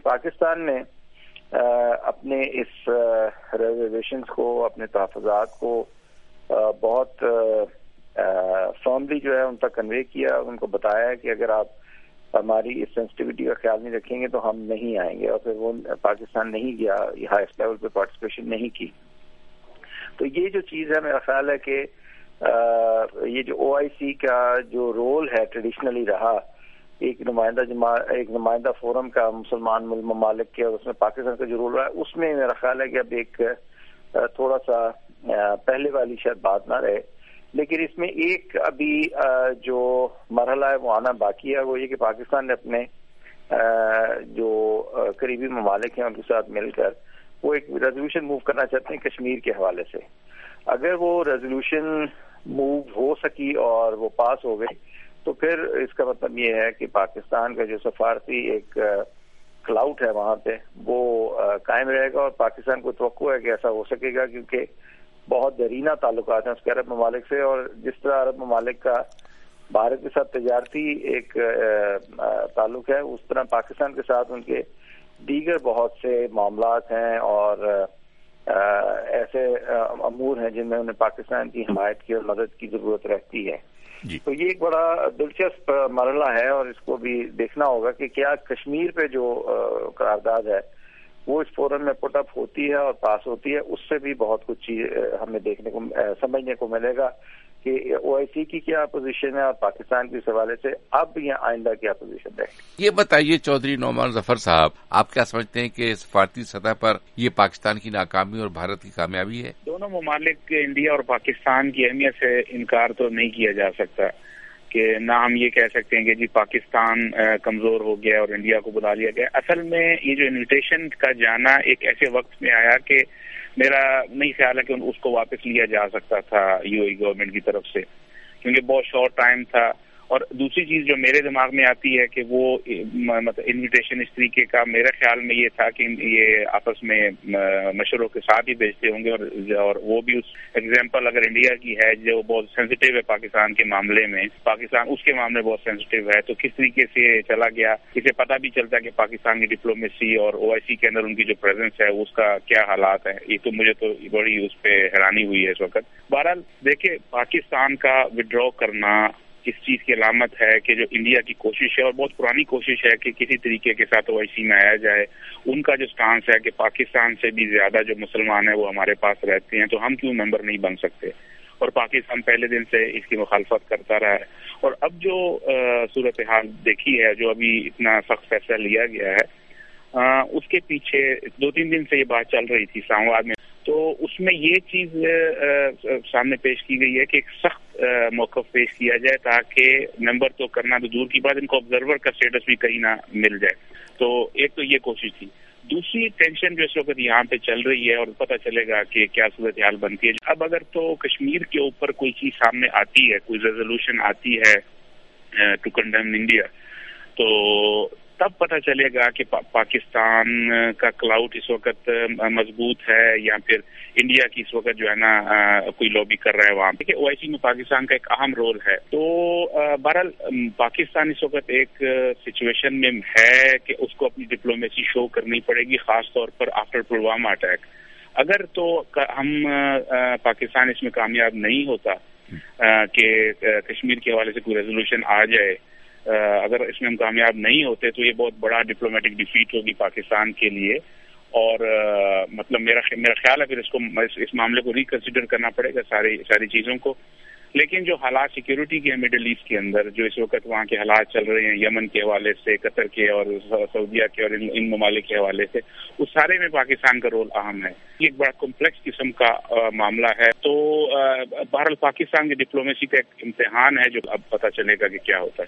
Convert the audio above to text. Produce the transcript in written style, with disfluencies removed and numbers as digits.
پاکستان نے اپنے اس ریزرویشنز کو، اپنے تحفظات کو بہت فرملی جو ہے ان تک کنوے کیا، ان کو بتایا کہ اگر آپ ہماری اس سینسٹیوٹی کا خیال نہیں رکھیں گے تو ہم نہیں آئیں گے، اور پھر وہ پاکستان نہیں گیا، ہائیسٹ لیول پہ پارٹیسپیشن نہیں کی. تو یہ جو چیز ہے، میرا خیال ہے کہ یہ جو OIC کا جو رول ہے ٹریڈیشنلی رہا، ایک نمائندہ فورم کا مسلمان ممالک کے، اور اس میں پاکستان کا جو رول رہا ہے، اس میں میرا خیال ہے کہ اب ایک تھوڑا سا پہلے والی شاید بات نہ رہے. لیکن اس میں ایک ابھی جو مرحلہ ہے وہ آنا باقی ہے، وہ یہ کہ پاکستان نے اپنے جو قریبی ممالک ہیں ان کے ساتھ مل کر وہ ایک ریزولوشن موو کرنا چاہتے ہیں کشمیر کے حوالے سے. اگر وہ ریزولوشن موو ہو سکی اور وہ پاس ہو گئی تو پھر اس کا مطلب یہ ہے کہ پاکستان کا جو سفارتی ایک کلاؤٹ ہے وہاں پہ وہ قائم رہے گا، اور پاکستان کو توقع ہے کہ ایسا ہو سکے گا، کیونکہ بہت دیرینہ تعلقات ہیں اس کے عرب ممالک سے، اور جس طرح عرب ممالک کا بھارت کے ساتھ تجارتی ایک تعلق ہے، اس طرح پاکستان کے ساتھ ان کے دیگر بہت سے معاملات ہیں اور ایسے امور ہیں جن میں انہیں پاکستان کی حمایت کی اور مدد کی ضرورت رہتی ہے. تو یہ ایک بڑا دلچسپ مرحلہ ہے، اور اس کو بھی دیکھنا ہوگا کہ کیا کشمیر پہ جو قرارداد ہے وہ اس فورم میں پٹ اپ ہوتی ہے اور پاس ہوتی ہے. اس سے بھی بہت کچھ چیز ہمیں دیکھنے کو سمجھنے کو ملے گا کہ OIC کی کیا پوزیشن ہے اور پاکستان کے حوالے سے اب یا آئندہ کیا پوزیشن ہے. یہ بتائیے چودھری نعمان ظفر صاحب، آپ کیا سمجھتے ہیں کہ سفارتی سطح پر یہ پاکستان کی ناکامی اور بھارت کی کامیابی ہے؟ دونوں ممالک انڈیا اور پاکستان کی اہمیت سے انکار تو نہیں کیا جا سکتا کہ نہ ہم یہ کہہ سکتے ہیں کہ جی پاکستان کمزور ہو گیا اور انڈیا کو بلا لیا گیا. اصل میں یہ جو انویٹیشن کا جانا ایک ایسے وقت میں آیا کہ میرا نہیں خیال ہے کہ اس کو واپس لیا جا سکتا تھا UAE گورنمنٹ کی طرف سے، کیونکہ بہت شارٹ ٹائم تھا. اور دوسری چیز جو میرے دماغ میں آتی ہے کہ وہ مطلب انویٹیشن اس طریقے کا میرے خیال میں یہ تھا کہ یہ آپس میں مشوروں کے ساتھ ہی بھیجتے ہوں گے، اور وہ بھی اس ایگزامپل اگر انڈیا کی ہے جو بہت سینسیٹیو ہے پاکستان کے معاملے میں، پاکستان اس کے معاملے بہت سینسیٹیو ہے، تو کس طریقے سے چلا گیا اسے پتہ بھی چلتا ہے کہ پاکستان کی ڈپلومیسی اور OIC کے اندر ان کی جو پریزنس ہے اس کا کیا حالات ہے. یہ تو مجھے تو بڑی اس پہ حیرانی ہوئی ہے اس وقت. بہرحال دیکھیں، پاکستان کا ودرا کرنا اس چیز کی علامت ہے کہ جو انڈیا کی کوشش ہے اور بہت پرانی کوشش ہے کہ کسی طریقے کے ساتھ OIC میں آیا جائے، ان کا جو سٹانس ہے کہ پاکستان سے بھی زیادہ جو مسلمان ہیں وہ ہمارے پاس رہتے ہیں تو ہم کیوں ممبر نہیں بن سکتے، اور پاکستان پہلے دن سے اس کی مخالفت کرتا رہا ہے. اور اب جو صورتحال دیکھی ہے، جو ابھی اتنا سخت فیصلہ لیا گیا ہے، اس کے پیچھے 2-3 دن سے یہ بات چل رہی تھی اسلام آباد میں، تو اس میں یہ چیز سامنے پیش کی گئی ہے کہ ایک سخت موقف پیش کیا جائے تاکہ ممبر تو کرنا تو دور کی بات، ان کو آبزرور کا اسٹیٹس بھی کہیں نہ مل جائے. تو ایک تو یہ کوشش تھی. دوسری ٹینشن جو اس وقت یہاں پہ چل رہی ہے اور پتہ چلے گا کہ کیا صورتحال بنتی ہے. اب اگر تو کشمیر کے اوپر کوئی چیز سامنے آتی ہے، کوئی ریزولوشن آتی ہے ٹو کنڈیم انڈیا، تو تب پتہ چلے گا کہ پاکستان کا کلاؤٹ اس وقت مضبوط ہے یا پھر انڈیا کی اس وقت جو ہے نا کوئی لابی کر رہا ہے وہاں پہ. OIC میں پاکستان کا ایک اہم رول ہے. تو بہرحال پاکستان اس وقت ایک سچویشن میں ہے کہ اس کو اپنی ڈپلومیسی شو کرنی پڑے گی، خاص طور پر آفٹر پلوامہ اٹیک. اگر تو ہم پاکستان اس میں کامیاب نہیں ہوتا کہ کشمیر کے حوالے سے کوئی ریزولوشن آ جائے، اگر اس میں ہم کامیاب نہیں ہوتے تو یہ بہت بڑا ڈپلومیٹک ڈیفیٹ ہوگی پاکستان کے لیے. اور مطلب میرا خیال ہے پھر اس معاملے کو ریکنسیڈر کرنا پڑے گا ساری چیزوں کو. لیکن جو حالات سیکیورٹی کے مڈل ایسٹ کے اندر جو اس وقت وہاں کے حالات چل رہے ہیں، یمن کے حوالے سے، قطر کے اور سعودیہ کے اور ان ممالک کے حوالے سے، اس سارے میں پاکستان کا رول اہم ہے. یہ ایک بڑا کمپلیکس قسم کا معاملہ ہے. تو بہرحال پاکستان کی ڈپلومیسی کا ایک امتحان ہے جو اب پتہ چلے گا کہ کیا ہوتا ہے.